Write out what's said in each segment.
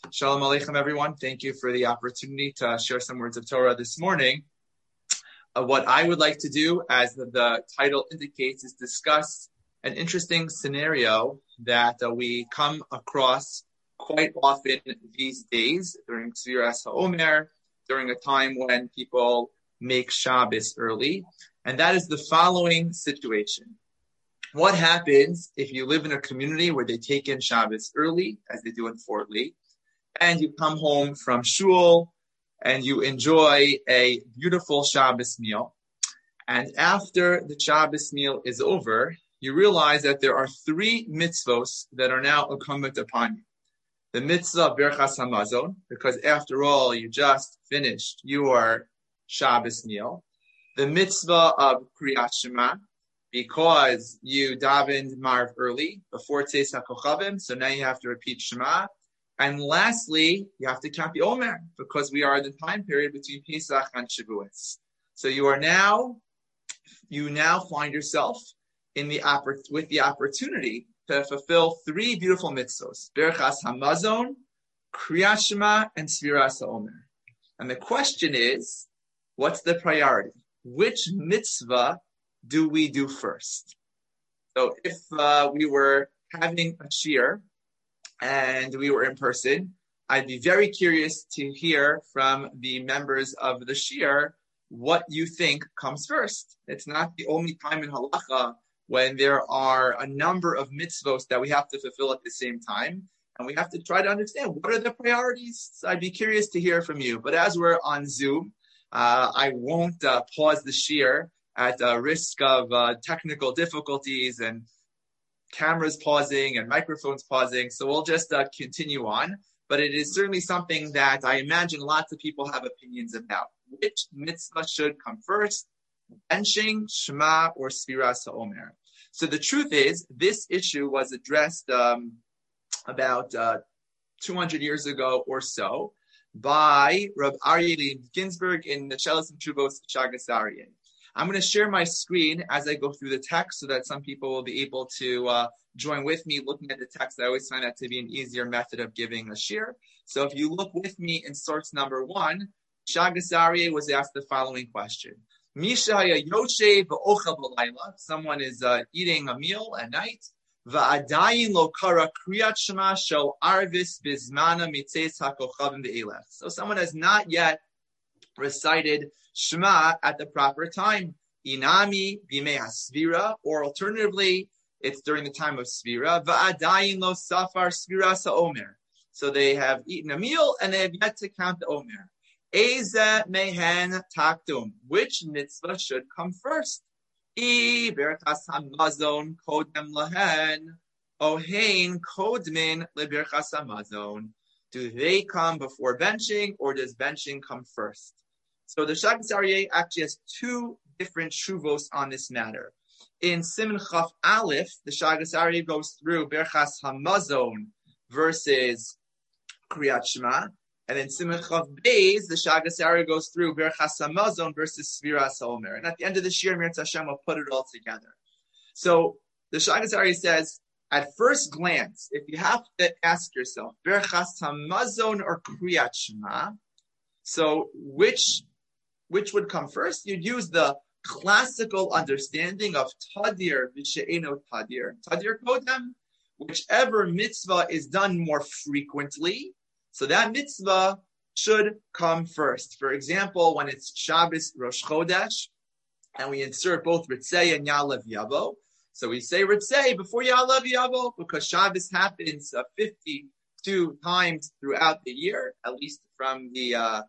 Shalom Aleichem, everyone. Thank you for the opportunity to share some words of Torah this morning. What I would like to do, as the title indicates, is discuss an interesting scenario that we come across quite often these days during Sfiras HaOmer, during a time when people make Shabbos early. And that is the following situation. What happens if you live in a community where they take in Shabbos early, as they do in Fort Lee, and you come home from shul and you enjoy a beautiful Shabbos meal. And after the Shabbos meal is over, you realize that there are three mitzvos that are now incumbent upon you. The mitzvah of Birchas Hamazon, because after all, you just finished your Shabbos meal. The mitzvah of Kriyat Shema, because you davened Marv early before Tzeis HaKochavim, so now you have to repeat Shema. And lastly, you have to count the Omer, because we are in the time period between Pesach and Shavuos. So you now find yourself with the opportunity to fulfill three beautiful mitzvos: Birchas Hamazon, Kriyat Shema, and Sfiras HaOmer. And the question is, what's the priority? Which mitzvah do we do first? So if we were having a shiur and we were in person, I'd be very curious to hear from the members of the shiur what you think comes first. It's not the only time in halacha when there are a number of mitzvos that we have to fulfill at the same time, and we have to try to understand what are the priorities. So I'd be curious to hear from you. But as we're on Zoom, I won't pause the shiur at risk of technical difficulties and cameras pausing and microphones pausing. So we'll just continue on. But it is certainly something that I imagine lots of people have opinions about. Which mitzvah should come first? Benching, Shema, or Sfiras HaOmer? So the truth is, this issue was addressed about 200 years ago or so by Rav Aryeh Leib Ginsburg in the Shelas Tshuvos Shagas Aryeh. I'm going to share my screen as I go through the text so that some people will be able to join with me looking at the text. I always find that to be an easier method of giving a shiur. So if you look with me in source number 1, Shagas Aryeh was asked the following question. Mishaya Yoshe v'ochel b'layla. Someone is eating a meal at night. Va'adayin lo kara kriyat shema shel arvis bizmana mitzeis hakochavim ve'elech. So someone has not yet recited Shema at the proper time. Inami bimei hasvira, or alternatively, it's during the time of Svira. Va'adayin lo safar Sfiras HaOmer. So they have eaten a meal and they have yet to count the Omer. Eze mehen taktum. Which mitzvah should come first? I Birchas Hamazon kodem lahen, ohein kodmin lebirchas Hamazon. Do they come before benching, or does benching come first? So the Shagas Aryeh actually has two different shuvos on this matter. In Siman Chaf Aleph, the Shagas Aryeh goes through Birchas Hamazon versus Kriyat Shema. And in Siman Chaf Beis, the Shagas Aryeh goes through Birchas Hamazon versus Sfiras HaOmer. And at the end of the shiur, Mirz Hashem will put it all together. So the Shagas Aryeh says, at first glance, if you have to ask yourself, Birchas Hamazon or Kriyat Shema, so which would come first? You'd use the classical understanding of Tadir v'she'eno Tadir. Tadir kodem, whichever mitzvah is done more frequently, so that mitzvah should come first. For example, when it's Shabbos Rosh Chodesh, and we insert both Ritzei and Ya'alev Yavo, so we say Ritzei before Ya'alev Yavo, because Shabbos happens 52 times throughout the year, at least from the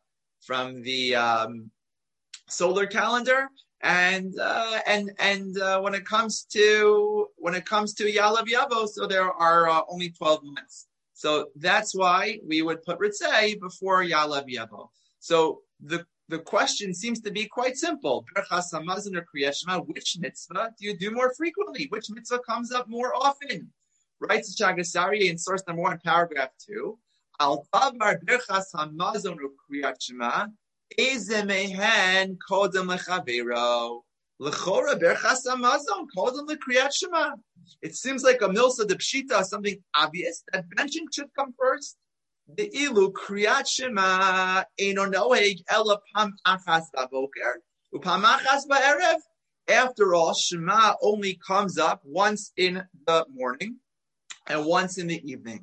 solar calendar, and when it comes to Ya'alev Yavo, so there are only 12 months. So that's why we would put Ritzei before Ya'alev Yavo. So the question seems to be quite simple. Birchas Hamazon or Kriyat Shema, which mitzvah do you do more frequently? Which mitzvah comes up more often? Writes Shagas Aryeh in source number 1, paragraph 2. Al davar Birchas Hamazon or Kriyat Shema, eze mehen kodem lechavero. L'chora Birchas Hamazon kodem leKriyat Shema. It seems like a milsa de pshita, something obvious, that benching should come first. the ilu kriyat shema eino noeg ela pam achas baboker upam achas ba'erev. After all, Shema only comes up once in the morning and once in the evening.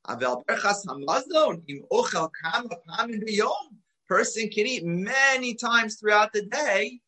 Person can eat many times throughout the day.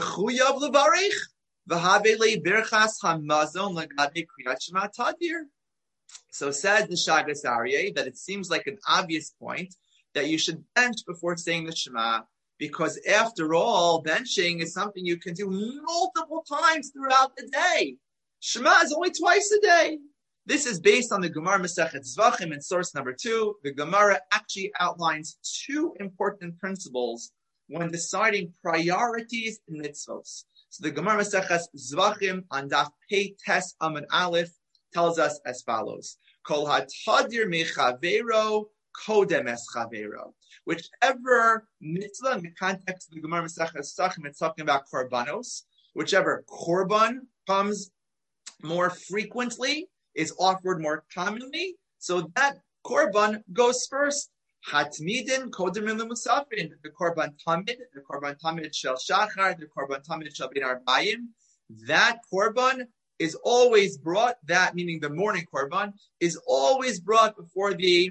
So says the Shagas Aryeh that it seems like an obvious point that you should bench before saying the Shema, because after all, benching is something you can do multiple times throughout the day. Shema is only twice a day. This is based on the Gemara Masechet Zvachim in source number 2. The Gemara actually outlines two important principles when deciding priorities in mitzvos. So the Gemara Masechet Zvachim on Daf Pei Tes Amud Aleph tells us as follows: Kol hatadir mechavero kodem es chavero. Whichever mitzvah, in the context of the Gemara Masechet Zvachim, it's talking about korbanos. Whichever korban comes more frequently, is offered more commonly, so that korban goes first. Hatmidin kodem lemusafin, the korban tamid shel shachar, the korban tamid shel bin arbayim. That korban is always brought. That meaning the morning korban is always brought before the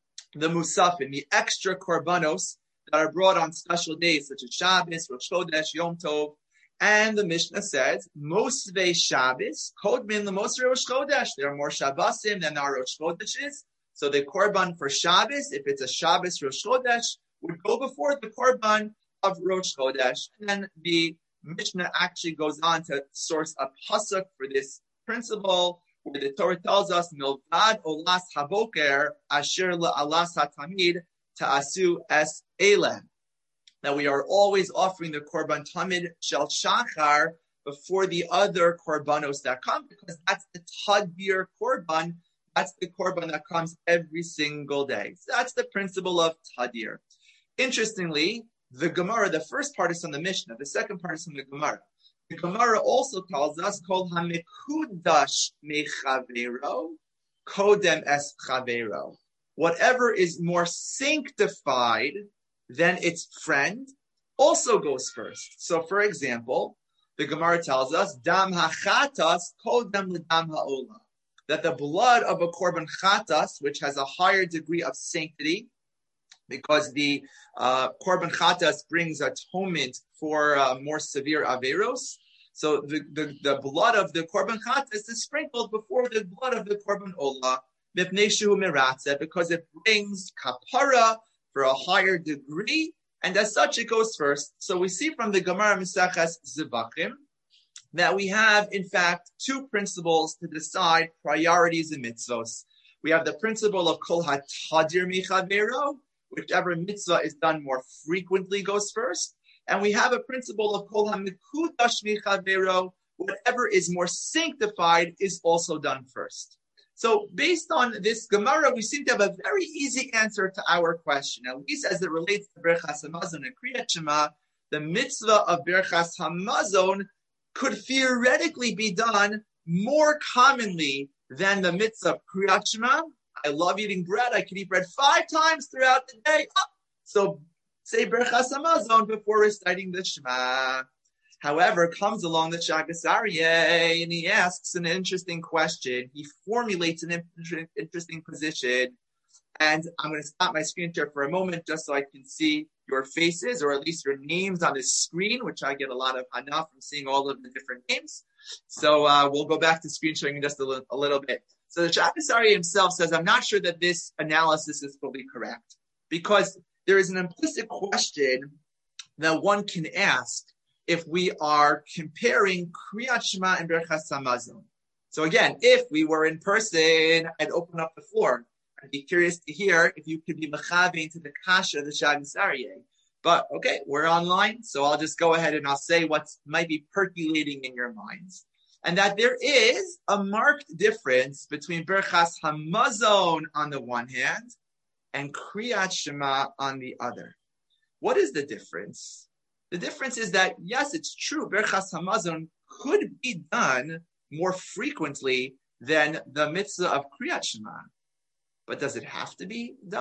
musafin, the extra korbanos that are brought on special days such as Shabbos, Rosh Chodesh, Yom Tov. And the Mishnah says, Mosvei Shabbos, Kodmin Lemosrei Rosh Chodesh. There are more Shabbosim than there are Rosh Chodeshes. So the Korban for Shabbos, if it's a Shabbos Rosh Chodesh, would go before the Korban of Rosh Chodesh. And then the Mishnah actually goes on to source a pasuk for this principle, where the Torah tells us, Milvad Olas Haboker, Asher La'alas HaTamid, Ta'asu Es Eleh. That we are always offering the korban tamid shel shachar before the other korbanos that come, because that's the tadir korban. That's the korban that comes every single day. So that's the principle of tadir. Interestingly, the Gemara, the first part is from the Mishnah, the second part is from the Gemara. The Gemara also tells us, Kol hamekudash mechavero kodem es chavero. Whatever is more sanctified then its friend also goes first. So, for example, the Gemara tells us, Dam hachatas kodem l'dam ha'olah, that the blood of a korban chatas, which has a higher degree of sanctity, because the korban chatas brings atonement for more severe averos. So the blood of the korban chatas is sprinkled before the blood of the korban olah, mipnei shehu meratzeh, because it brings kapara for a higher degree, and as such it goes first. So we see from the Gemara Maseches Zvachim that we have, in fact, two principles to decide priorities in mitzvos. We have the principle of Kol HaTadir Michavero, whichever mitzvah is done more frequently goes first, and we have a principle of Kol HaMekudash Michavero, whatever is more sanctified is also done first. So based on this Gemara, we seem to have a very easy answer to our question. At least as it relates to Birchas Hamazon and Kriyat Shema, the mitzvah of Birchas Hamazon could theoretically be done more commonly than the mitzvah of Kriyat Shema. I love eating bread. I can eat bread 5 times throughout the day. So say Birchas Hamazon before reciting the Shema. However, comes along the Shagas Aryeh and he asks an interesting question. He formulates an interesting position. And I'm going to stop my screen share for a moment just so I can see your faces, or at least your names on the screen, which I get a lot of hana from seeing all of the different names. So we'll go back to screen sharing in just a little bit. So the Shagas Aryeh himself says, I'm not sure that this analysis is fully correct, because there is an implicit question that one can ask if we are comparing Kriyat Shema and Birchas Hamazon. So again, if we were in person, I'd open up the floor. I'd be curious to hear if you could be mechavein to the kasha of the Shagas Aryeh. But okay, we're online, so I'll just go ahead and I'll say what might be percolating in your minds. And that there is a marked difference between Birchas Hamazon on the one hand and Kriyat Shema on the other. What is the difference? The difference is that, yes, it's true, Birchas Hamazon could be done more frequently than the mitzvah of Kriyat Shema. But does it have to be done?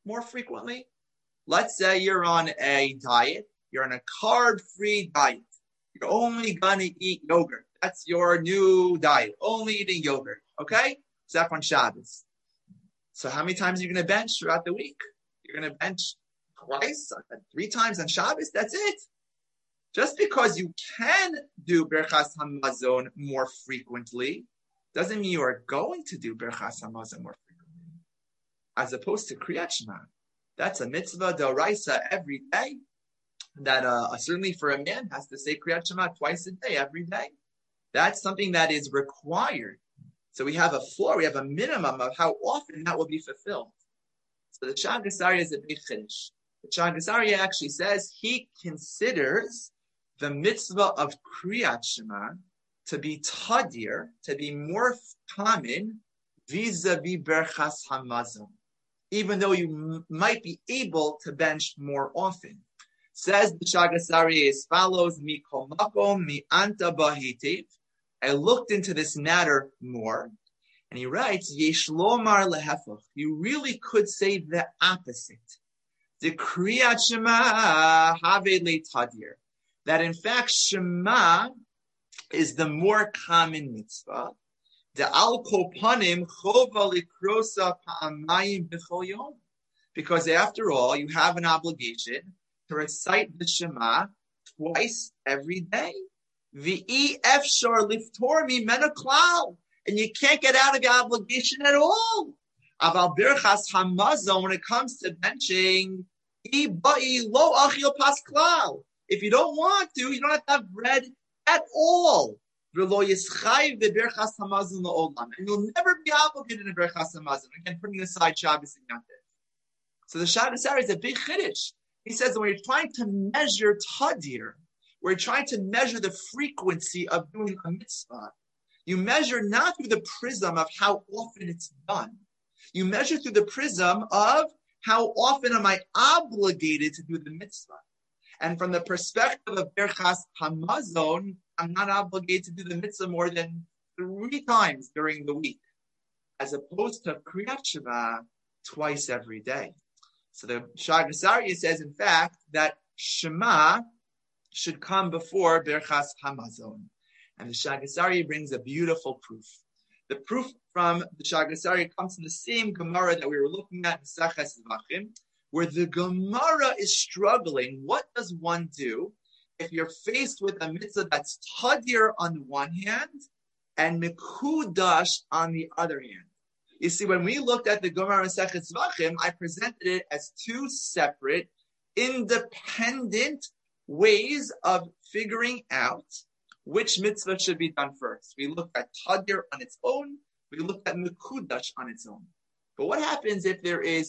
more frequently? Let's say you're on a diet. You're on a carb-free diet. You're only going to eat yogurt. That's your new diet. Only eating yogurt. Okay? Except on Shabbos. So how many times are you going to bench throughout the week? You're going to bench twice, 3 times on Shabbos? That's it. Just because you can do Birchas Hamazon more frequently doesn't mean you are going to do Birchas Hamazon more frequently. As opposed to Kriyat Shema. That's a mitzvah d'oraisa every day. That certainly for a man has to say Kriyat Shema twice a day, every day. That's something that is required. So we have a floor, we have a minimum of how often that will be fulfilled. So the Shagas Aryeh is a big chiddush. The Shagas Aryeh actually says he considers the mitzvah of Kriyat Shema to be tadir, to be more common vis-a-vis Berchas Hamazon, even though you might be able to bench more often. Says the Shagas Aryeh as follows, Mi kol makom mi anta bahitiv. I looked into this matter more, and he writes, Yesh lomar lehefach. You really could say the opposite. The Kriyat Shema have le tadir. That in fact, Shema is the more common mitzvah. The al kopanim chova likrosa pa'amayim b'chol yom. Because after all, you have an obligation to recite the Shema twice every day. V'i efshar liftor mimena klal. And you can't get out of your obligation at all. Aval birchas hamazon, when it comes to benching, iba'i lo achil pas klal. If you don't want to, you don't have to have bread at all. And you'll never be obligated in Berchas Hamazon. Again, putting aside Shabbos and Yom Tov. So the Shagas Aryeh is a big chiddush. He says that when you're trying to measure tadir, we're trying to measure the frequency of doing a mitzvah. You measure not through the prism of how often it's done. You measure through the prism of how often am I obligated to do the mitzvah. And from the perspective of Berchas Hamazon, I'm not obligated to do the mitzvah more than 3 times during the week, as opposed to Kriyat Shema twice every day. So the Shagas Aryeh says, in fact, that Shema should come before Berchas Hamazon. And the Shagas Aryeh brings a beautiful proof. The proof from the Shagas Aryeh comes from the same Gemara that we were looking at in Maseches Zvachim, where the Gemara is struggling. What does one do if you're faced with a mitzvah that's tadir on the one hand and mekudash on the other hand? You see, when we looked at the Gemara Maseches Zvachim, I presented it as 2 separate, independent ways of figuring out which mitzvah should be done first. We looked at tadir on its own. We looked at mekudash on its own. But what happens if there is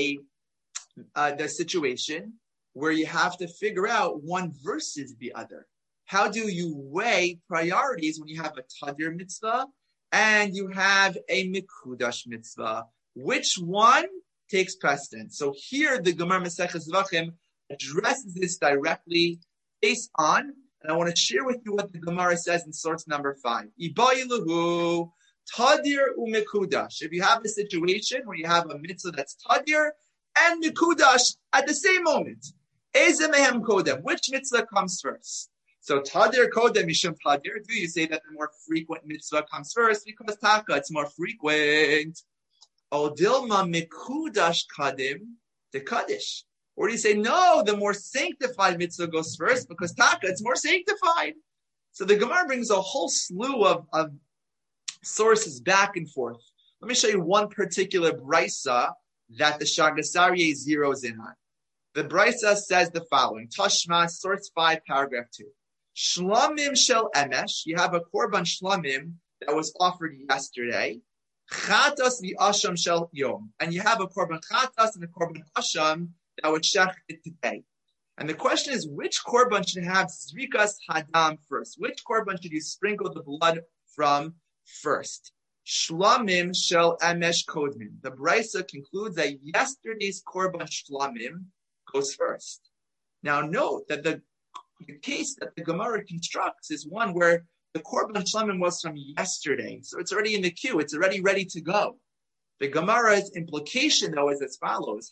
the situation where you have to figure out one versus the other? How do you weigh priorities when you have a tadir mitzvah and you have a mekudash mitzvah? Which one takes precedence? So here the Gemara Maseches Zvachim addresses this directly based on, and I want to share with you what the Gemara says in source number 5. Ibayilahu tadir umekudash. If you have a situation where you have a mitzvah that's tadir and mekudash at the same moment, eze mehem kodem, which mitzvah comes first? So tadir kodem mishum tadir. Do you say that the more frequent mitzvah comes first because taka, it's more frequent? O dilma mekudash kadim the kaddish. Or do you say, no, the more sanctified mitzvah goes first because taka, it's more sanctified? So the Gemara brings a whole slew of sources back and forth. Let me show you one particular brisa that the Shagas Aryeh zeroes in on. The brisa says the following: Tashma, source 5, paragraph 2. Shlamim shel emesh, you have a korban shlamim that was offered yesterday. Chatas v'asham shel yom, and you have a korban chatas and a korban asham that was shechted today. And the question is, which korban should have zrikas hadam first? Which korban should you sprinkle the blood from first? Shlamim shel emesh kodmin. The brisa concludes that yesterday's korban shlamim goes first. Now note that the case that the Gemara constructs is one where the korban shlamim was from yesterday, so it's already in the queue. It's already ready to go. The Gemara's implication, though, is as follows.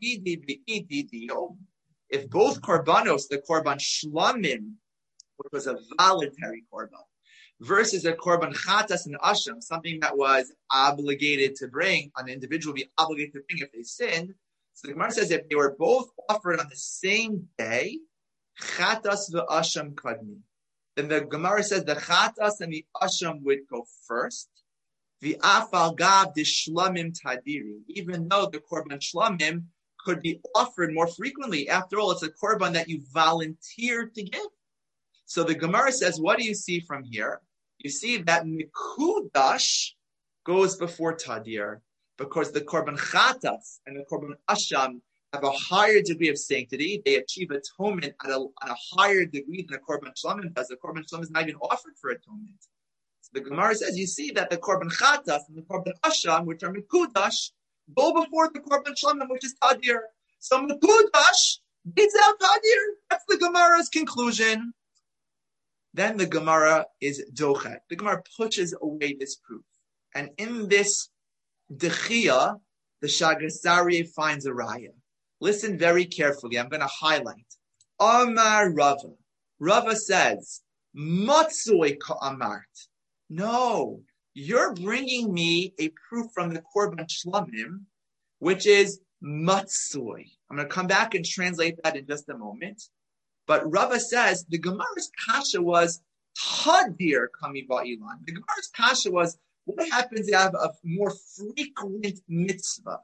If both korbanos, the korban shlamim, which was a voluntary korban, versus a korban chatas and asham, something that was obligated to bring, an individual would be obligated to bring if they sinned. So the Gemara says if they were both offered on the same day, chatas v'asham kadmi. Then the Gemara says the chatas and the asham would go first. The afal gav the shlamim tadiri, even though the korban shlamim could be offered more frequently. After all, it's a korban that you volunteered to give. So the Gemara says, what do you see from here? You see that mikudash goes before tadir because the korban chatas and the korban asham have a higher degree of sanctity. They achieve atonement at a higher degree than the korban shlamim does. The korban shlamim is not even offered for atonement. The Gemara says, you see that the korban chatas and the korban asham, which are mikudash, go before the korban shlamim, which is tadir. So mikudash beats out tadir. That's the Gemara's conclusion. Then the Gemara is dochet. The Gemara pushes away this proof. And in this dechia, the Shagasari finds a raya. Listen very carefully. I'm going to highlight. Amar Rava. Rava says, matzoi ka'amart. No, you're bringing me a proof from the Korban Shlamim, which is matzoi. I'm going to come back and translate that in just a moment. But Rava says the Gemara's kasha was tadir kami ba'ilan. The Gemara's kasha was what happens if you have a more frequent mitzvah?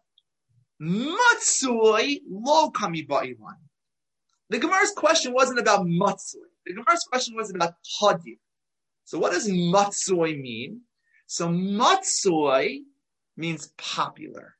Matzoi lo kami ba'ilan. The Gemara's question wasn't about matzoi. The Gemara's question was about tadir. So what does matzoi mean? So matzoi means popular.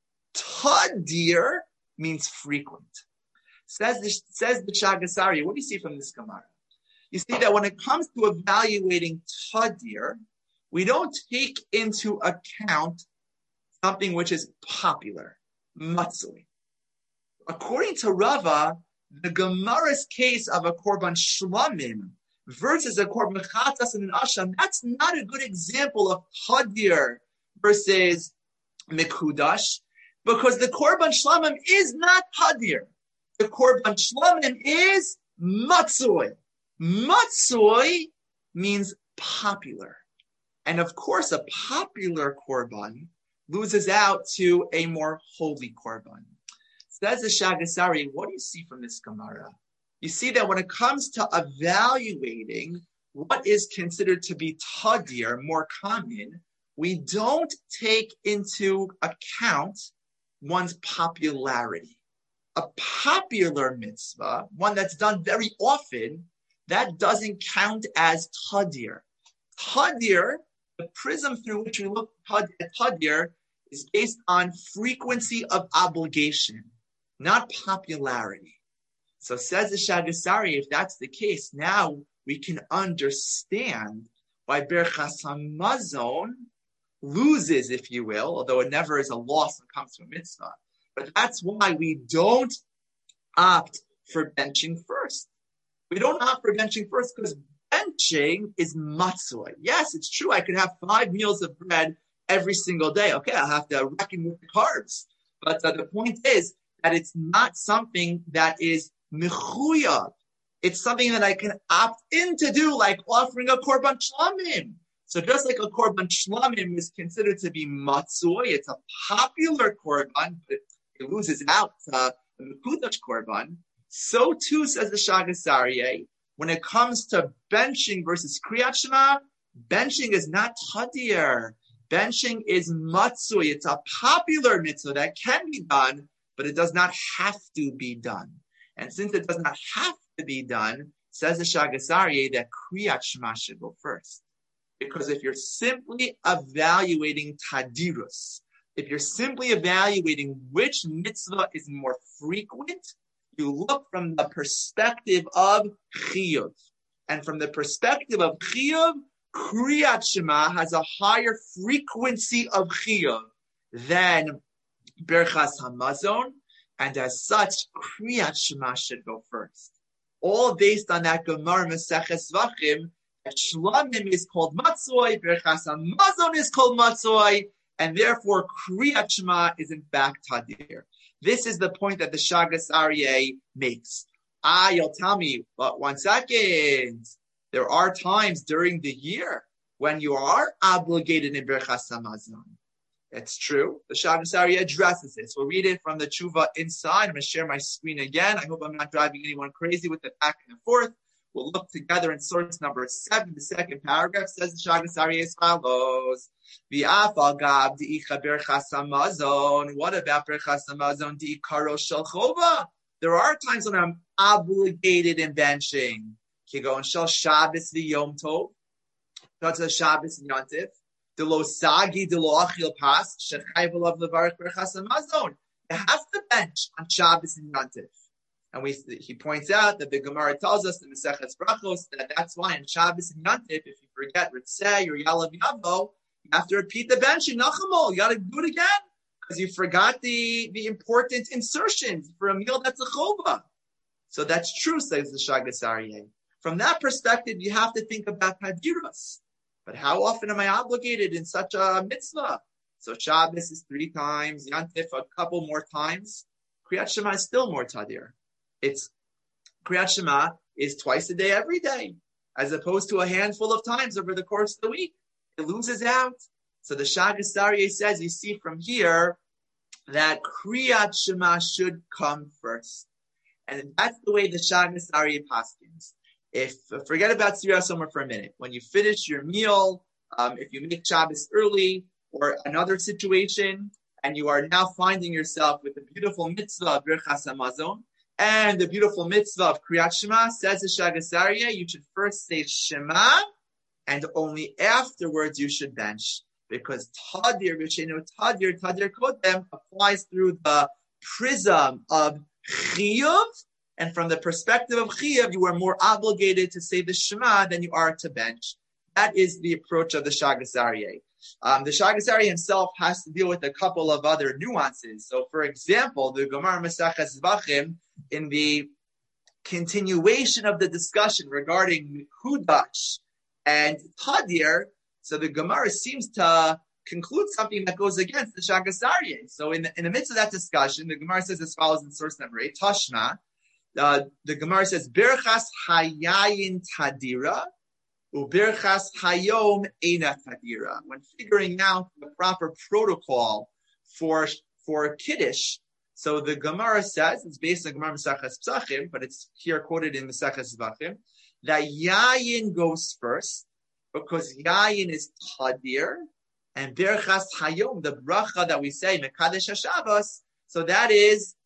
Tadir means frequent. Says the Shagasari, what do you see from this Gemara? You see that when it comes to evaluating tadir, we don't take into account something which is popular, matzoi. According to Rava, the Gemara's case of a korban shlamim versus a korban chatas and an asham, that's not a good example of tadir versus mikudash, because the korban shlamim is not tadir. The korban shlamim is matzoi. Matzoi means popular. And of course, a popular korban loses out to a more holy korban. Says the Shagasari, what do you see from this Gemara? You see that when it comes to evaluating what is considered to be tadir, more common, we don't take into account one's popularity. A popular mitzvah, one that's done very often, that doesn't count as tadir. Tadir, the prism through which we look at tadir, is based on frequency of obligation, not popularity. So says the Shagasari, if that's the case, now we can understand why Berchas HaMazon loses, if you will, although it never is a loss when it comes to a mitzvah. But that's why we don't opt for benching first. We don't opt for benching first because benching is matzoi. Yes, it's true. I could have 5 meals of bread every single day. Okay, I'll have to reckon with the carbs. But the point is that it's not something that is mechuyav. It's something that I can opt in to do, like offering a korban shlamim. So just like a korban shlamim is considered to be matzoi, it's a popular korban, but it loses out the mekudash korban. So too, says the Shagasari, when it comes to benching versus kriyat shema, benching is not tadir. Benching is matzoi. It's a popular mitzvah that can be done, but it does not have to be done. And since it does not have to be done, says the Shagasari, that kriyat shema should go first. Because if you're simply evaluating tadirus, if you're simply evaluating which mitzvah is more frequent, you look from the perspective of chiyuv. And from the perspective of chiyuv, kriyat shema has a higher frequency of chiyuv than berchas hamazon, and as such, kriyat shema should go first. All based on that Gemara Maseches Zvachim, that shlamim is called matzoi, berchas hamazon is called matzoi, and therefore Kriyat Shema is in fact Tadir. This is the point that the Shagas Aryeh makes. You'll tell me, but 1 second. There are times during the year when you are obligated in Birchas Hamazon. It's true. The Shagas Aryeh addresses this. We'll read it from the Tshuva inside. I'm going to share my screen again. I hope I'm not driving anyone crazy with the back and forth. We'll look together in source number 7. The second paragraph says the Shagas Aryeh as follows. What about Birchas Hamazon di'ikaro shel chova? There are times when I'm obligated in benching. Kigon shel Shabbos v'Yom Tov. That's a Shabbos and Yontif. De lo sagi de lo achil pas shechayv alav levarich Birchas Hamazon. You have to bench on Shabbos and Yontif. And he points out that the Gemara tells us in the Maseches Brachos that that's why in Shabbos and Yontif, if you forget Ritzeh or Yalav Yavo, you have to repeat the benching. Nachamol, you got to do it again because you forgot the important insertions for a meal that's a chova. So that's true, says the Shagas Aryeh. From that perspective, you have to think about Hadiras. But how often am I obligated in such a mitzvah? So Shabbos is 3 times, Yontif a couple more times. Kriyat Shema is still more Tadir. It's Kriyat Shema is twice a day, every day, as opposed to a handful of times over the course of the week. It loses out. So the Shagas Aryeh says, you see from here, that Kriyat Shema should come first. And that's the way the Shagas Aryeh paskins. Forget about Sfiras Omer for a minute. When you finish your meal, if you make Shabbos early, or another situation, and you are now finding yourself with the beautiful mitzvah of Birchas Hamazon, and the beautiful mitzvah of Kriyat Shema, says the Shagas Aryeh, you should first say Shema, and only afterwards you should bench. Because Tadir, Tadir Kodem applies through the prism of Chiyuv, and from the perspective of Chiyuv, you are more obligated to say the Shema than you are to bench. That is the approach of the Shagas Aryeh. The Shagas Aryeh himself has to deal with a couple of other nuances. So, for example, the Gemara Maseches Zvachim, in the continuation of the discussion regarding Mikudash and Tadir, so the Gemara seems to conclude something that goes against the Shagas Aryeh. So in the midst of that discussion, the Gemara says as follows in source number 8, Tashma, the Gemara says, Birchas hayayin tadira, ubirchas hayom eina tadira. When figuring out the proper protocol for Kiddush, so the Gemara says, it's based on Gemara Maseches Psachim, but it's here quoted in Maseches Zvachim, that yayin goes first, because yayin is tadir, and Birchas Hayom, the bracha that we say, Mekadesh HaShabbos, so that is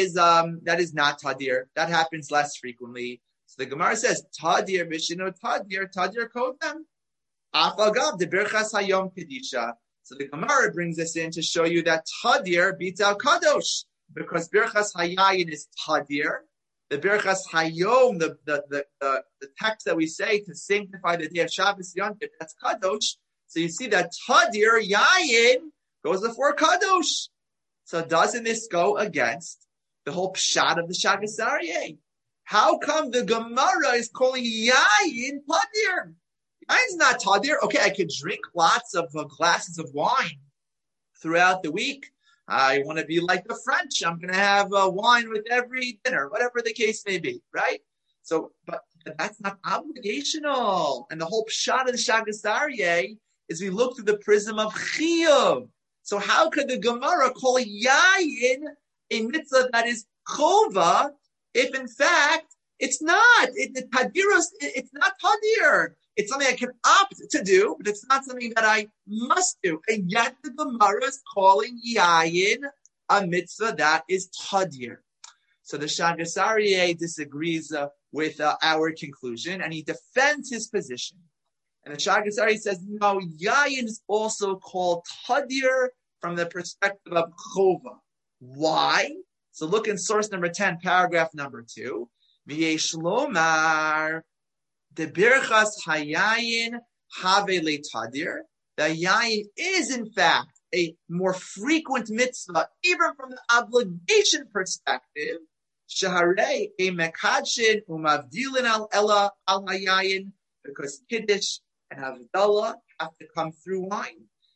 not Tadir. That happens less frequently. So the Gemara says, Tadir, Mishino Tadir Kodem. Afagav, the Birchas Hayom Kedisha. So the Gemara brings us in to show you that Tadir beats out Kadosh, because Birchas Hayayin is Tadir. The Birchas Hayom, the text that we say to sanctify the day of Shabbos Yontif, that's Kadosh. So you see that Tadir, Yayin, goes before Kadosh. So doesn't this go against the whole pshat of the Shagas Aryeh? How come the Gemara is calling Yayin Tadir? Yayin's not Tadir. Okay, I could drink lots of glasses of wine throughout the week. I want to be like the French. I'm going to have wine with every dinner, whatever the case may be, right? So, but that's not obligational. And the whole pshat of the Shagas Aryeh is we look through the prism of Chiyuv. So how could the Gemara call Yayin a mitzvah that is Chova if in fact it's not? It's not Tadir. It's something I can opt to do, but it's not something that I must do. And yet the Gemara is calling Yayin a mitzvah that is Tadir. So the Shagas Aryeh disagrees with our conclusion, and he defends his position. And the Shagas Aryeh says, no, Yayin is also called Tadir from the perspective of Chova. Why? So look in source number 10, paragraph number 2. V'yesh lomar, the Birchas Hayayin have le Tadir. The Yayin is in fact a more frequent mitzvah, even from the obligation perspective. Shaharei a mekadshin umavdilin al ella al Hayayin, because Kiddush and Havdalah have to come through wine.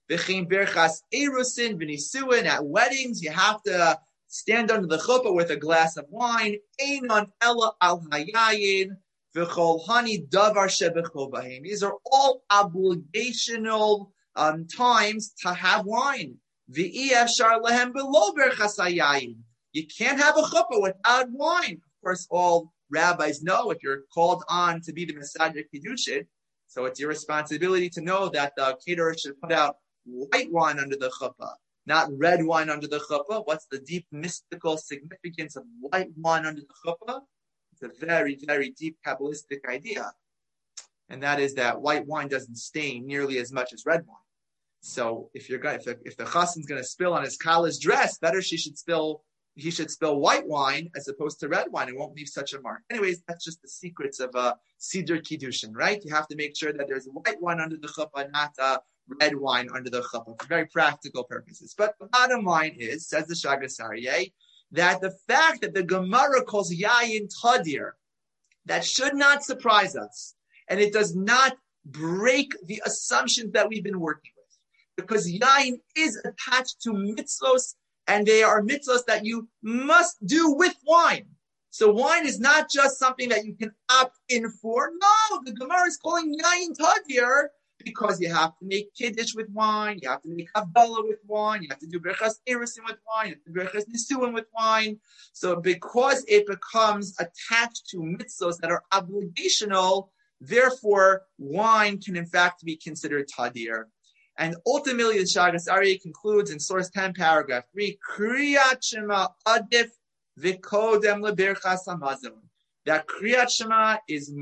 V'chein berchas erusin v'nisuin. At weddings, you have to stand under the chuppah with a glass of wine. Einon ella al hayayin v'chol hani davar shebechol bahim. These are all obligational times to have wine. V'iyashar lehem below berchas hayayin. You can't have a chuppah without wine. Of course, all rabbis know if you're called on to be the Mesader Kiddushin, so it's your responsibility to know that the caterer should put out white wine under the chuppah, not red wine under the chuppah. What's the deep mystical significance of white wine under the chuppah? It's a very, very deep Kabbalistic idea. And that is that white wine doesn't stain nearly as much as red wine. So if the chassan's going to spill on his kala's dress, better he should spill white wine as opposed to red wine. It won't leave such a mark. Anyways, that's just the secrets of Siddur Kiddushin, right? You have to make sure that there's white wine under the chuppah, not red wine under the chuppah, for very practical purposes. But the bottom line is, says the Shagas Aryeh, that the fact that the Gemara calls yayin tadir, that should not surprise us, and it does not break the assumptions that we've been working with, because yayin is attached to mitzvos, and they are mitzvahs that you must do with wine. So wine is not just something that you can opt in for. No, the Gemara is calling yayin tadir because you have to make kiddush with wine, you have to make Havdalah with wine, you have to do berachas erusin with wine, you have to do berachas nisuin with wine. So because it becomes attached to mitzvahs that are obligational, therefore wine can in fact be considered tadir. And ultimately, the Shagas Aryeh concludes in source 10, paragraph 3, Kriyat Shema adif v'kodem leberchas hamazon. That Kriyat Shema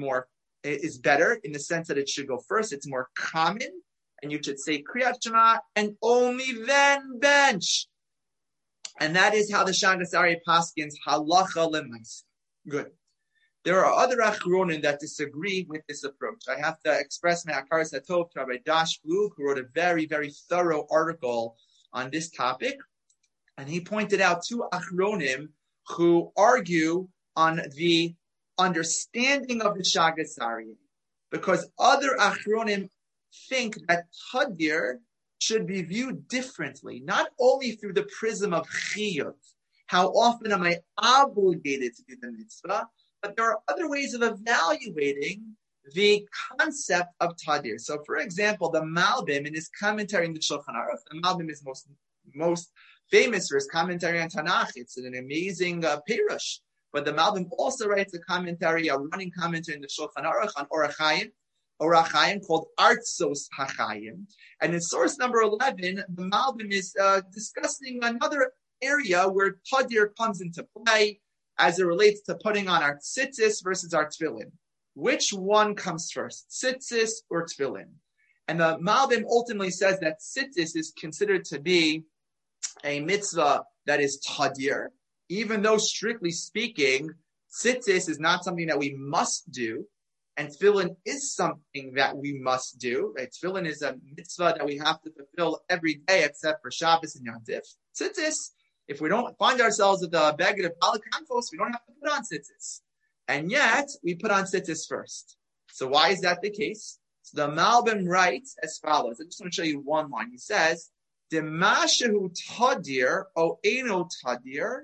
is better in the sense that it should go first. It's more common, and you should say Kriyat Shema and only then bench. And that is how the Shagas Aryeh paskins halacha lemais. Good. There are other achronim that disagree with this approach. I have to express my hakaras hatov to Rabbi Dash Blue, who wrote a very, very thorough article on this topic. And he pointed out two achronim who argue on the understanding of the Shagas Aryeh, because other achronim think that tadir should be viewed differently, not only through the prism of chiyuv, how often am I obligated to do the mitzvah, but there are other ways of evaluating the concept of tadir. So, for example, the Malbim in his commentary in the Shulchan Aruch, the Malbim is most famous for his commentary on Tanakh. It's an amazing perush. But the Malbim also writes a running commentary in the Shulchan Aruch on Orach Chaim called Artzos HaChaim. And in source number 11, the Malbim is discussing another area where tadir comes into play, as it relates to putting on our tzitzis versus our tefillin. Which one comes first, tzitzis or tefillin? And the Malbim ultimately says that tzitzis is considered to be a mitzvah that is tadir, even though strictly speaking, tzitzis is not something that we must do, and tefillin is something that we must do. Right? Tefillin is a mitzvah that we have to fulfill every day except for Shabbos and Yom Tif. Tzitzis, if we don't find ourselves with a beged of Balakanfos, we don't have to put on tzitzis. And yet, we put on tzitzis first. So why is that the case? So the Malbim writes as follows. I just want to show you one line. He says, Demashehu tadir o eno tadir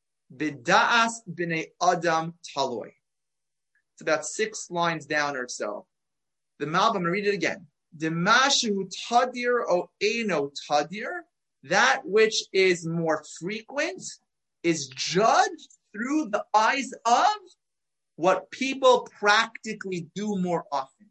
b'da'as b'nei adam taloi. It's about 6 lines down or so. The Malbim, I'm going to read it again. Demashehu tadir o eno tadir, that which is more frequent is judged through the eyes of what people practically do more often.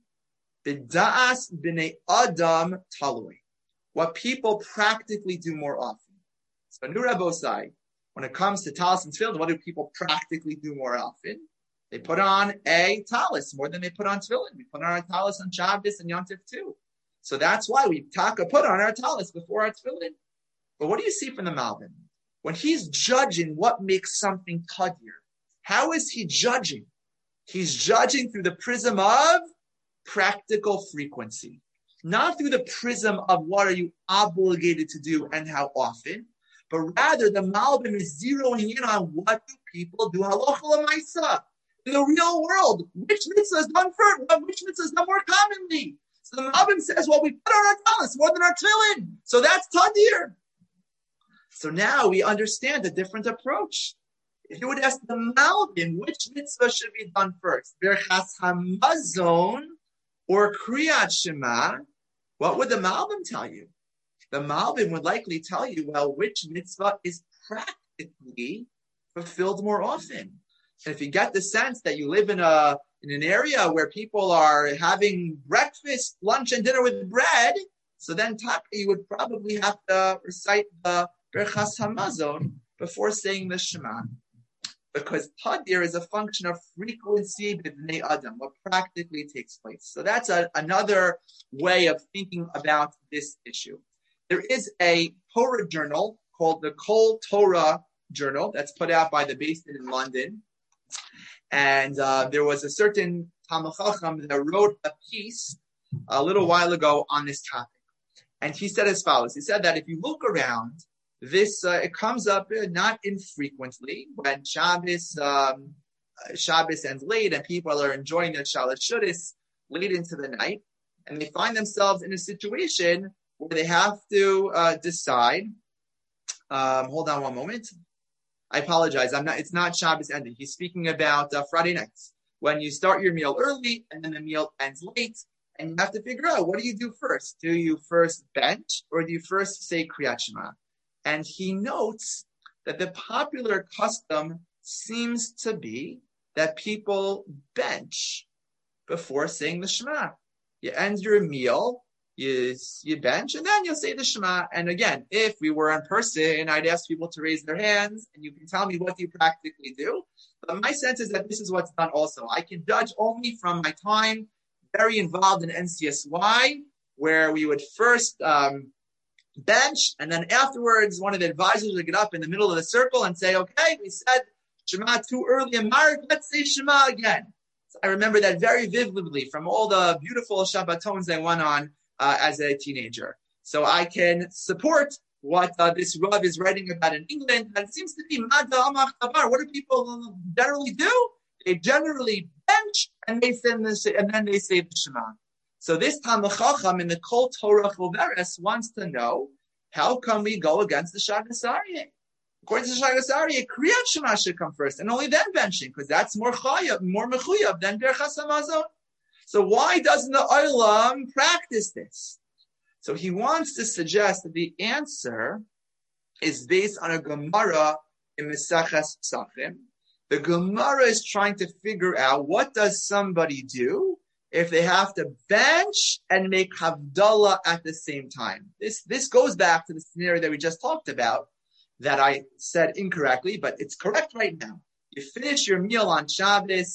B'da'as b'nei adam taloi. What people practically do more often. So, Nurabosai, when it comes to talis and tefillin, what do people practically do more often? They put on a talis more than they put on tefillin. We put on our talis on Shabbos and Yom Tov too. So that's why we put on our talis before our tefillin. But what do you see from the Malbim? When he's judging what makes something tadir, how is he judging? He's judging through the prism of practical frequency, not through the prism of what are you obligated to do and how often, but rather the Malbim is zeroing in on what do people do halacha l'maisa in the real world. Which mitzvah is done first? Which mitzvah is done more commonly? So the Malbim says, well, we put on our talis more than our tefillin. So that's tadir. So now we understand a different approach. If you would ask the Malbim, which mitzvah should be done first? Birchas Hamazon or Kriyat Shema? What would the Malbim tell you? The Malbim would likely tell you, well, which mitzvah is practically fulfilled more often. And if you get the sense that you live in an area where people are having breakfast, lunch, and dinner with bread, so then you would probably have to recite the Birchas Hamazon before saying the Shema. Because tadir is a function of frequency b'bnei Adam, what practically takes place. So that's another way of thinking about this issue. There is a Torah journal called the Kol Torah Journal that's put out by the Beis Din in London. And there was a certain Talmid Chacham that wrote a piece a little while ago on this topic. And he said as follows. He said that if you look around, this it comes up not infrequently when Shabbos ends late and people are enjoying their Shalat Shuddis late into the night, and they find themselves in a situation where they have to decide. Hold on one moment. I apologize. It's not Shabbos ending. He's speaking about Friday nights when you start your meal early and then the meal ends late, and you have to figure out, what do you do first? Do you first bench or do you first say Kriyat Shema? And he notes that the popular custom seems to be that people bench before saying the Shema. You end your meal, you bench, and then you'll say the Shema. And again, if we were in person, I'd ask people to raise their hands, and you can tell me what you practically do. But my sense is that this is what's done also. I can judge only from my time very involved in NCSY, where we would first bench, and then afterwards one of the advisors would get up in the middle of the circle and say, okay, we said Shema too early in Mark, let's say Shema again. So I remember that very vividly from all the beautiful Shabbatons I went on as a teenager. So I can support what this Rav is writing about in England, and it seems to be Mada Amach Tavar. What do people generally do? They generally bench and then they say the Shema. So this Talmid Chacham in the Kol Torah Choveres wants to know, how come we go against the Shagas Aryeh? According to the Shagas Aryeh, Kriyat Shema should come first, and only then benching, because that's more mechuyav than Birchas Hamazon. So why doesn't the Olam practice this? So he wants to suggest that the answer is based on a Gemara in Maseches Pesachim. The Gemara is trying to figure out, what does somebody do if they have to bench and make Havdalah at the same time? This goes back to the scenario that we just talked about, that I said incorrectly, but it's correct right now. You finish your meal on Shabbos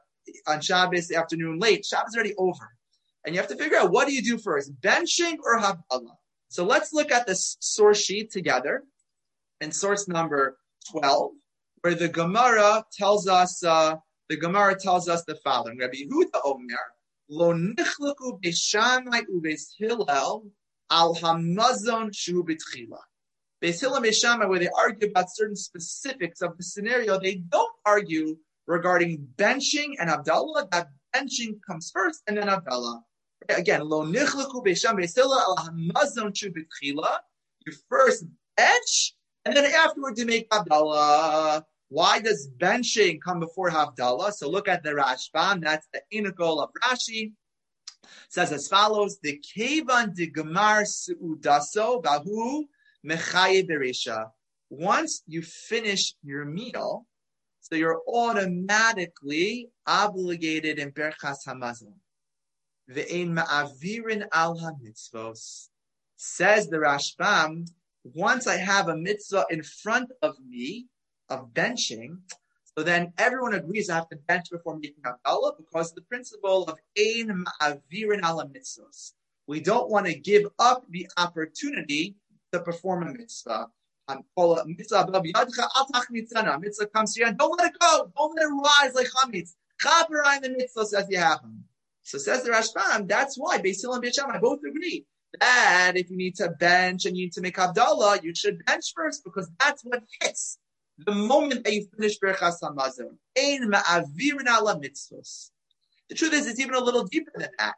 afternoon late. Shabbos is already over. And you have to figure out, what do you do first, benching or Havdalah? So let's look at this source sheet together in source number 12, where the Gemara tells us the following. Rabbi Yehuda Omer, Lo nichlaku beis Shammai ubeis Hillel al hamazon shu b'tchila. Beis Hillel and Beis Shammai, where they argue about certain specifics of the scenario, they don't argue regarding benching and Havdalah. That benching comes first and then Havdalah. Again, Lo nichlaku beis Shammai beis Hillel al hamazon shu b'tchila. You first bench and then afterwards you make Havdalah. Why does benching come before Havdalah? So look at the Rashbam. That's the integral of Rashi. It says as follows: the kevan de gemar seudaso bahu mechaye beresha. Once you finish your meal, so you're automatically obligated in Birchas Hamazon. Ve'ein ma'avirin al hamitzvos. Says the Rashbam, once I have a mitzvah in front of me of benching, so then everyone agrees I have to bench before making Havdalah, because of the principle of ein ma'avirin ala mitzvos. We don't want to give up the opportunity to perform a mitzvah. Mitzvah comes here and don't let it go. Don't let it rise like chametz. Chaper in the mitzvahs as you have them. So says the Rashbam, that's why Beis Hillel and Beis Shammai both agree that if you need to bench and you need to make Havdalah, you should bench first, because that's what hits the moment that you finish Birchas Hamazon. Ein ma'avirin ala mitzvos. The truth is, it's even a little deeper than that.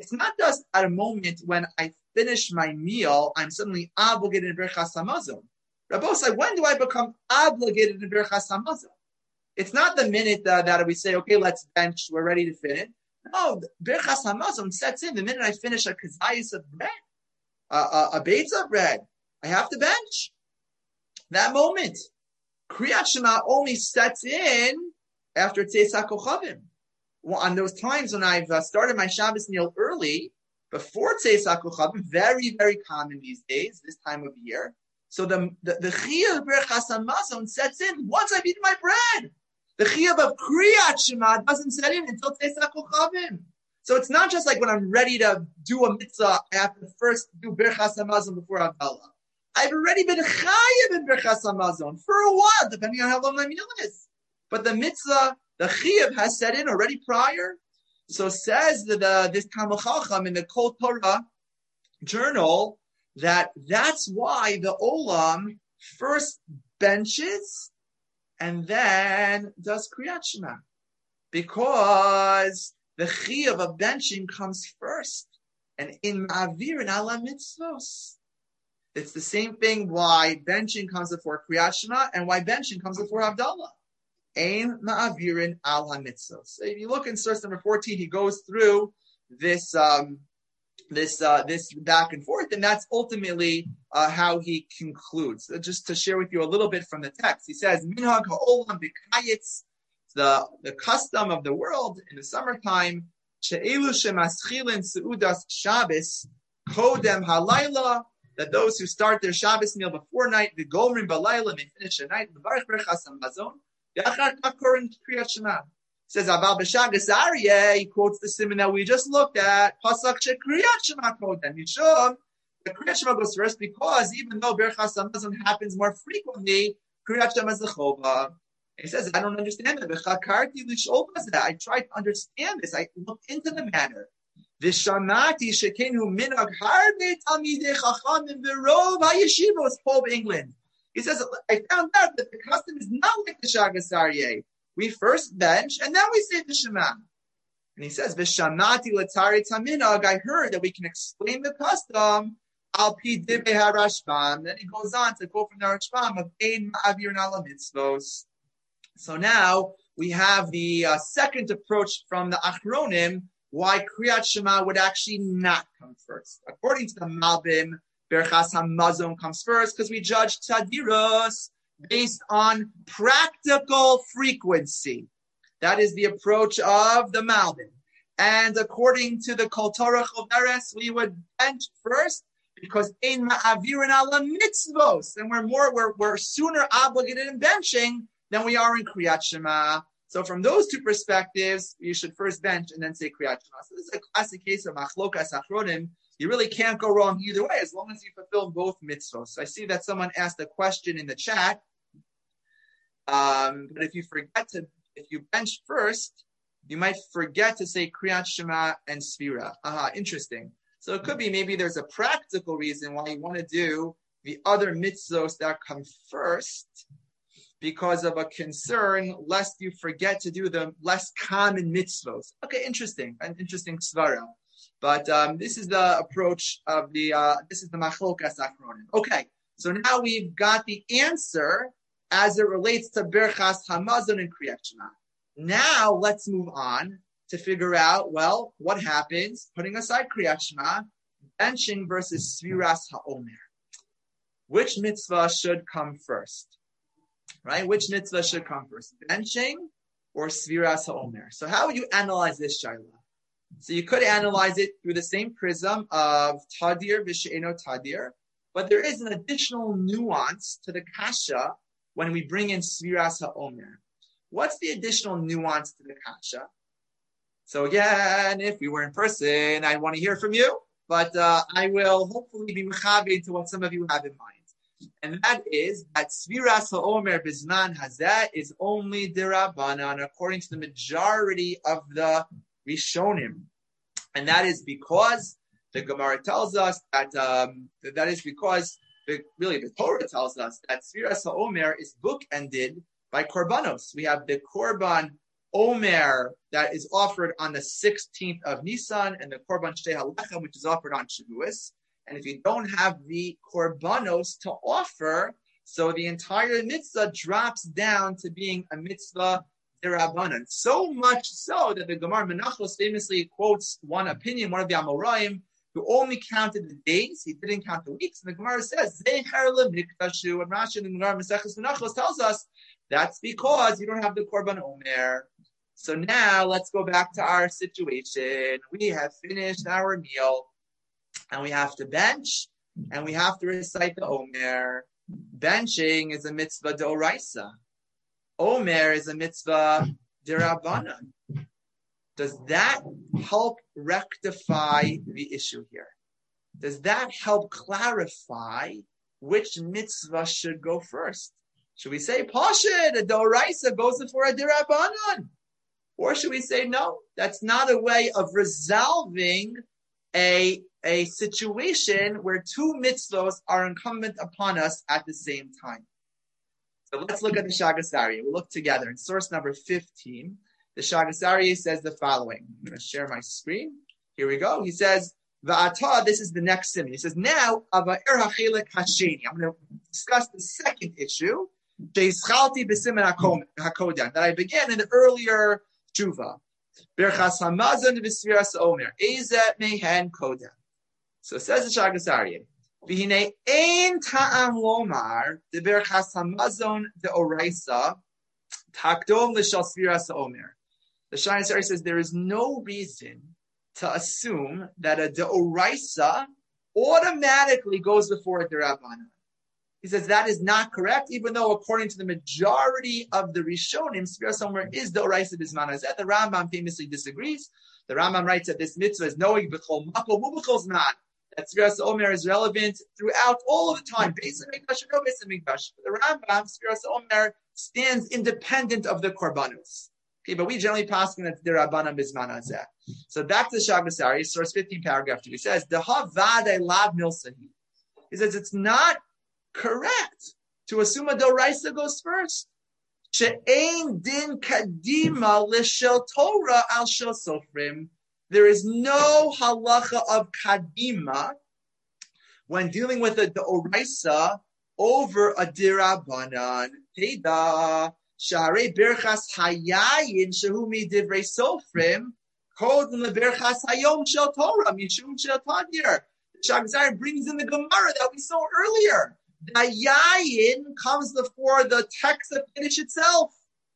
It's not just at a moment when I finish my meal, I'm suddenly obligated in Birchas Hamazon. Rabbosai, when do I become obligated in Birchas Hamazon? It's not the minute that we say, okay, let's bench, we're ready to finish. No, Birchas Hamazon sets in the minute I finish a kazayas of bread, a beitza of bread. I have to bench. That moment. Kriyat Shema only sets in after Tzeis HaKochavim. Well, on those times when I've started my Shabbos meal early, before Tzeis HaKochavim, very, very common these days, this time of year. So the Chiyuv Birchas Hamazon sets in once I've eaten my bread. The Chiyuv of Kriyat Shema doesn't set in until Tzeis HaKochavim. So it's not just like when I'm ready to do a mitzvah, I have to first do Birchas Hamazon before Havdalah. I've already been chayiv in Birchas Hamazon for a while, depending on how long my meal is. But the mitzvah, the chiyuv, has set in already prior. So says this Talmud Chacham in the Kol Torah journal that's why the Olam first benches and then does Kriyat Shema, because the chiyuv of benching comes first, and in Ma'avir and Ala Mitzvos. It's the same thing why benching comes before Kriyat Shema and why benching comes before Havdalah. Ein ma'avirin al ha-mitzvos. So if you look in source number 14, he goes through this back and forth, and that's ultimately how he concludes. Just to share with you a little bit from the text, he says, Minhag ha'olam b'kayitz, the custom of the world in the summertime, she'elu shemaschilin seudas Shabbos kodem halayla, that those who start their Shabbos meal before night, the gomrim balayla, they finish at night, the barach berachas hamazon, yachar takor Kriyat Shema. Says Aval b'Shagas Aryeh, he quotes the simon that we just looked at, Pasak sheKriyat Shema kodem. Yishum, the Kriyat Shema goes first because even though berachas hamazon happens more frequently, Kriyat Shema is the chova. He says, I don't understand that. I tried to understand this. I looked into the matter. Vishamati shekenu minag harbe talmidei chachamim v'rov hayeshivos Pope England. He says, I found out that the custom is not like the Shagas Aryeh. We first bench and then we say the Shema. And he says, Vishamati latari taminag. I heard that we can explain the custom al pi dibe harashbam. Then he goes on to quote from the Rashbam of ein ma'avir nala mitzvos. So now we have the second approach from the Achronim, why Kriyat Shema would actually not come first. According to the Malbim, Berchas Hamazon comes first because we judge Tadiros based on practical frequency. That is the approach of the Malbim. And according to the Kol Torah Choveres, we would bench first because Ein Ma'avirin Ala Mitzvos, and we're sooner obligated in benching than we are in Kriyat Shema. So from those two perspectives, you should first bench and then say Kriyat Shema. So this is a classic case of Machlokas Achronim. You really can't go wrong either way as long as you fulfill both mitzvos. So I see that someone asked a question in the chat. But if you bench first, you might forget to say Kriyat Shema and Sfira. Interesting. So it could be maybe there's a practical reason why you want to do the other mitzvos that come first, because of a concern lest you forget to do the less common mitzvos. Okay, interesting, an interesting svara. But this is the approach of this is the Machlokas Achronim. Okay, so now we've got the answer as it relates to Berchas Hamazon and Kriyat Shema. Now let's move on to figure out, well, what happens, putting aside Kriyat Shema, benching versus Sviras HaOmer. Which mitzvah should come first? Right? Which mitzvah should come first? Benching or Sviras HaOmer? So how would you analyze this, Shaila? So you could analyze it through the same prism of Tadir v'she'eno Tadir, but there is an additional nuance to the kasha when we bring in Sviras HaOmer. What's the additional nuance to the kasha? So again, if we were in person, I want to hear from you, but I will hopefully be mechaber to what some of you have in mind. And that is that Sviras HaOmer Bizman Hazeh is only Dirabanan, according to the majority of the Rishonim. And that is because the Gemara tells us that the Torah tells us that Sviras HaOmer is bookended by Korbanos. We have the Korban Omer that is offered on the 16th of Nisan, and the Korban Shtei HaLechem, which is offered on Shavuos. And if you don't have the Korbanos to offer, so the entire mitzvah drops down to being a mitzvah derabanan. So much so that the Gemara Menachos famously quotes one opinion, one of the Amoraim, who only counted the days, he didn't count the weeks. And the Gemara says, Zeher leMikdashu, and Rashi in the Gemara Maseches Menachos tells us that's because you don't have the Korban Omer. So now let's go back to our situation. We have finished our meal, and we have to bench, and we have to recite the Omer. Benching is a mitzvah d'oraisa. Omer is a mitzvah d'Rabbanan. Does that help rectify the issue here? Does that help clarify which mitzvah should go first? Should we say, Pashid, a d'oraisa goes before a d'Rabbanan? Or should we say, no, that's not a way of resolving a situation where two mitzvahs are incumbent upon us at the same time? So let's look at the Shagas Aryeh. We'll look together. In source number 15, the Shagas Aryeh says the following. I'm going to share my screen. Here we go. He says, Va'ata, this is the next simon. He says, now, Ava'er ha'chelek hasheni. I'm going to discuss the second issue, She'ischalti b'simen hakodan, that I began in the earlier tshuva. Birchas hamazon v'sfiras omer. Ezet mehen kodan. So it says the Shagas Aryeh, V'hinei ein ta'am lomar de birchas hamazon de'oraisa takdom l'shal sfiras omer. The Shagas Aryeh says there is no reason to assume that a de'oraisa automatically goes before a derabbanan. He says that is not correct, even though according to the majority of the Rishonim, Sfiras Omer is the Oraisa Bisman Hazeh. The Rambam famously disagrees. The Rambam writes that this mitzvah is knowing b'chol makom u'b'chol zman. That Sfiras Omer is relevant throughout all of the time. Beis HaMikdash or no Beis HaMikdash. For the Rambam, Sfiras Omer stands independent of the Korbanos. Okay, but we generally pass on that the Rabbanan Bisman Hazeh. So back to the Shagas Aryeh, source 15, paragraph 2. He says, Deha v'adei lav milsahi. He says it's not correct to assume a doraisa goes first. She'ein din kadima l'shel Torah al shel sofrim. There is no halacha of kadima when dealing with a doraisa over a dirabanan. Teda sharei birchas hayayin shehu mi divrei sofrim kodem leberchas hayom shel Torah mishum shel tadir. Shagas Aryeh brings in the Gemara that we saw earlier. The yayin comes before the text of Kiddush itself.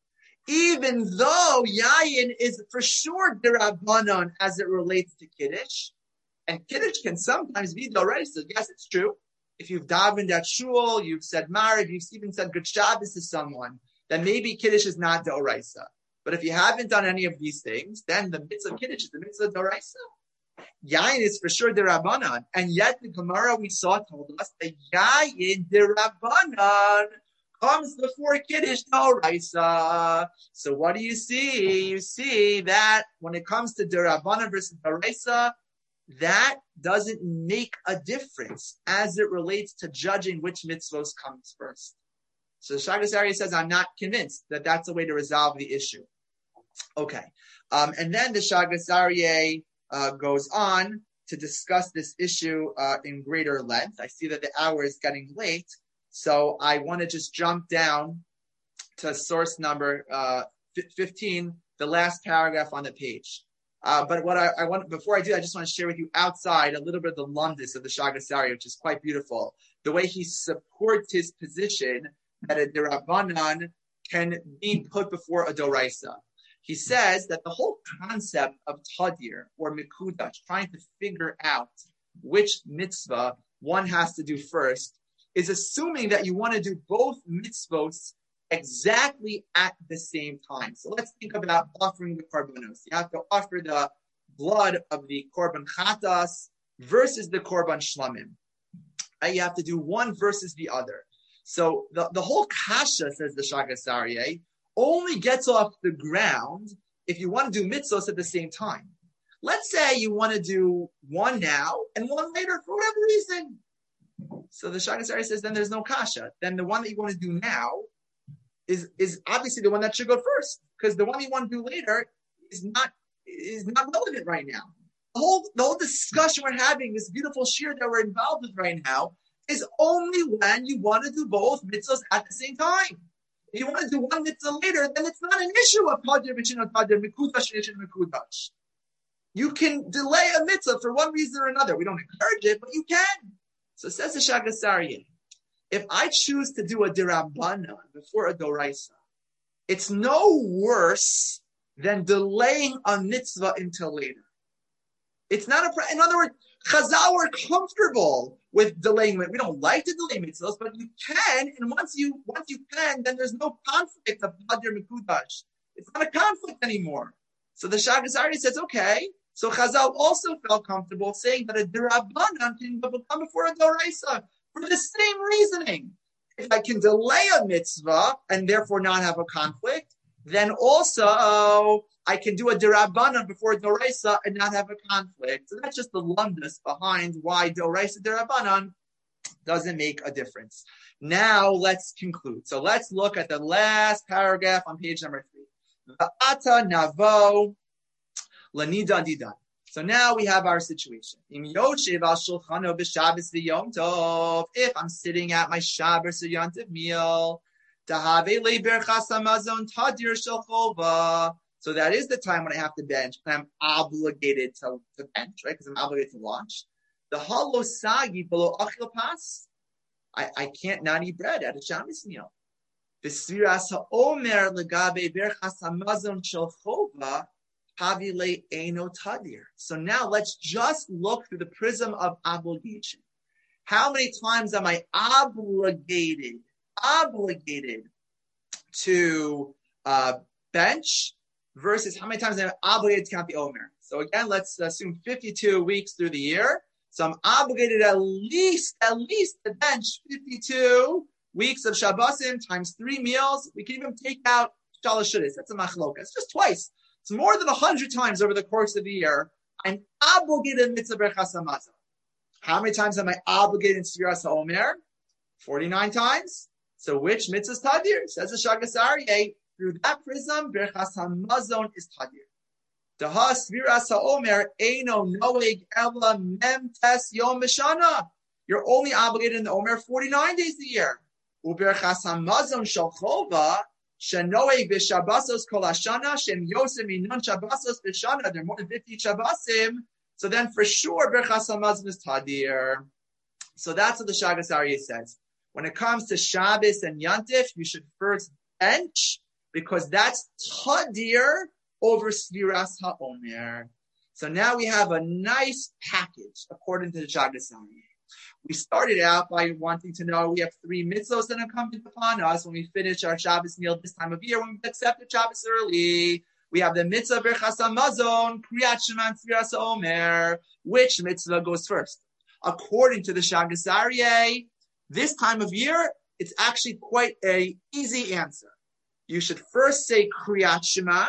Even though yayin is for sure derabbanan as it relates to Kiddush, and Kiddush can sometimes be doraisa. Yes, it's true. If you've davened at shul, you've said Mariv, you've even said Good Shabbos to someone, then maybe Kiddush is not doraisa. But if you haven't done any of these things, then the mitzvah of Kiddush is the mitzvah doraisa. Yayin is for sure derabanan, and yet the Gemara we saw told us that yayin derabanan comes before Kiddush d'oraisa. So what do you see? You see that when it comes to derabanan versus d'oraisa, that doesn't make a difference as it relates to judging which mitzvos comes first. So the Shagas Aryeh says, I'm not convinced that that's a way to resolve the issue. Okay, and then the Shagas Aryeh goes on to discuss this issue in greater length. I see that the hour is getting late, so I want to just jump down to source number 15, the last paragraph on the page. But what I want, before I do, I just want to share with you outside a little bit of the lumdus of the Shagas Aryeh, which is quite beautiful. The way he supports his position that a derabanan can be put before a doraisa. He says that the whole concept of tadir or mikudash, trying to figure out which mitzvah one has to do first, is assuming that you want to do both mitzvos exactly at the same time. So let's think about offering the korbanos. You have to offer the blood of the korban chatas versus the korban shlamim. You have to do one versus the other. So the whole kasha, says the Shagas Aryeh, only gets off the ground if you want to do mitzvos at the same time. Let's say you want to do one now and one later for whatever reason. So the Shagas Aryeh says then there's no kasha. Then the one that you want to do now, is obviously the one that should go first, because the one you want to do later is not relevant right now. The whole discussion we're having, this beautiful shir that we're involved with right now, is only when you want to do both mitzvahs at the same time. If you want to do one mitzvah later, then it's not an issue of tadir v'shin tadir mikudash v'shin mikudash. You can delay a mitzvah for one reason or another. We don't encourage it, but you can. So says the Shagas Aryeh, if I choose to do a dirabbanan before a doraisa, it's no worse than delaying a mitzvah until later. It's not in other words, Chazal were comfortable with delaying it. We don't like to delay mitzvahs, but you can, and once you can, then there's no conflict of Hadir Mikudash. It's not a conflict anymore. So the Shagas Aryeh says, okay. So Chazal also felt comfortable saying that a Dirabbanan can become before a Doraisa for the same reasoning. If I can delay a mitzvah and therefore not have a conflict, then also I can do a Dirabbanan before a Doraisa and not have a conflict. So that's just the lumdus behind why Doraisa Dirabbanan doesn't make a difference. Now let's conclude. So let's look at the last paragraph on page number 3. Va'ata navo Lanidan didan. So now we have our situation. If I'm sitting at my Shabbos or Yom Tov meal, so that is the time when I have to bench, and I'm obligated to bench, right? Because I'm obligated to launch. The halosagi below achil pas. I can't not eat bread at a Shabbos meal. The sviras haomer legabe berchas hamazon shel chova. So now let's just look through the prism of obligation. How many times am I obligated to bench versus how many times am I obligated to count the Omer? So again, let's assume 52 weeks through the year. So I'm obligated at least to bench 52 weeks of Shabbosim times 3 meals. We can even take out Shalosh Shudas. That's a machlokas. Just twice. It's more than 100 times over the course of the year. I'm obligated in mitzvah berachas hamazon. How many times am I obligated in Sfiras HaOmer? 49 times. So which mitzvah is tadir? Says the Shagas Aryeh. Through that prism, berachas hamazon is tadir. Daha Sfiras HaOmer eino noeg ela mem tes yom mishana. You're only obligated in the Omer 49 days a year. Uberachas hamazon shel chova. Shanoeg v'shabbasos kol hashana shem yosem inon shabbasos v'shana. There are more than 50 shabbasim. So then, for sure, berachas hamazon is tadir. So that's what the Shagas Aryeh says. When it comes to Shabbos and Yantif, you should first bench because that's tadir over Sfiras HaOmer. So now we have a nice package according to the Shagas Aryeh. We started out by wanting to know we have 3 mitzvos that are coming upon us when we finish our Shabbos meal this time of year, when we accepted Shabbos early. We have the mitzvah berachas hamazon, kriyat shema, and sfiras haomer. Which mitzvah goes first? According to the Shagas Aryeh, this time of year, it's actually quite an easy answer. You should first say kriyat shema,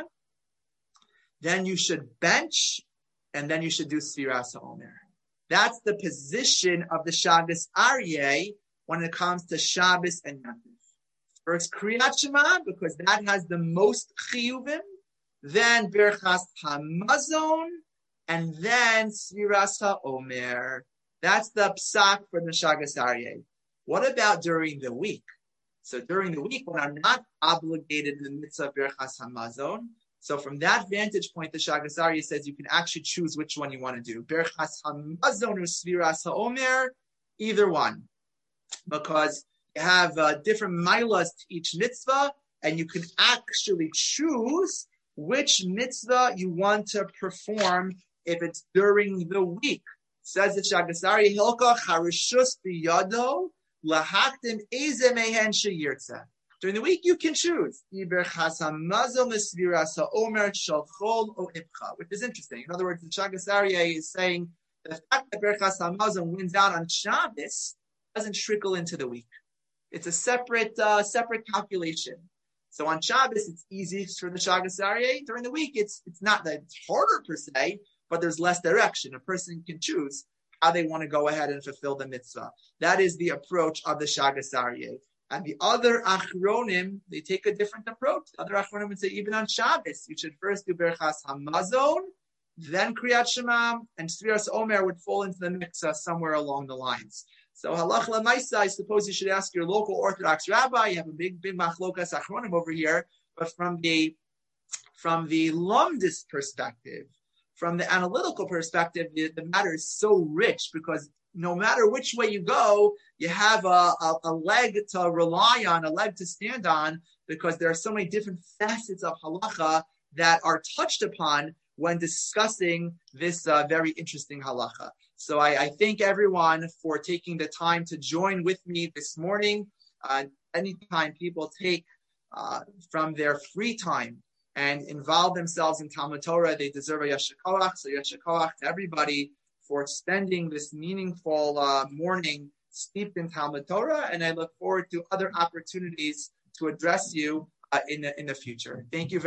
then you should bench, and then you should do sfiras haomer. That's the position of the Shagas Aryeh when it comes to Shabbos and Yantif. First Kriyat Shema, because that has the most chiyuvim, then Berchas Hamazon, and then Sfiras HaOmer. That's the psak for the Shagas Aryeh. What about during the week? So during the week, when I'm not obligated in the mitzvah Berchas Hamazon, so from that vantage point, the Shagas Aryeh says you can actually choose which one you want to do. Berchas Hamazon or Sfiras HaOmer, either one. Because you have different milas to each mitzvah, and you can actually choose which mitzvah you want to perform if it's during the week. Says the Shagas Aryeh, Hilka Charishus Biyado Lahaktim Eze Mehen Sheyirtza. During the week, you can choose which is interesting. In other words, the Shagas Aryeh is saying the fact that Berchas Hamazon wins out on Shabbos doesn't trickle into the week. It's a separate calculation. So on Shabbos, it's easy for the Shagas Aryeh. During the week, it's not that it's harder per se, but there's less direction. A person can choose how they want to go ahead and fulfill the mitzvah. That is the approach of the Shagas Aryeh. And the other Achronim, they take a different approach. The other Achronim would say, even on Shabbos, you should first do Berchas Hamazon, then Kriyat Shema, and Sfiras Omer would fall into the mix somewhere along the lines. So Halach L'Maisa, I suppose you should ask your local Orthodox rabbi. You have a big machlokas Achronim over here, but from the Lumdis perspective, from the analytical perspective, the matter is so rich because no matter which way you go, you have a leg to rely on, a leg to stand on, because there are so many different facets of halacha that are touched upon when discussing this very interesting halacha. So I thank everyone for taking the time to join with me this morning. Anytime people take from their free time and involve themselves in Talmud Torah, they deserve a Yasher Koach. So Yasher Koach to everybody for spending this meaningful morning steeped in Talmud Torah, and I look forward to other opportunities to address you in the future. Thank you very much.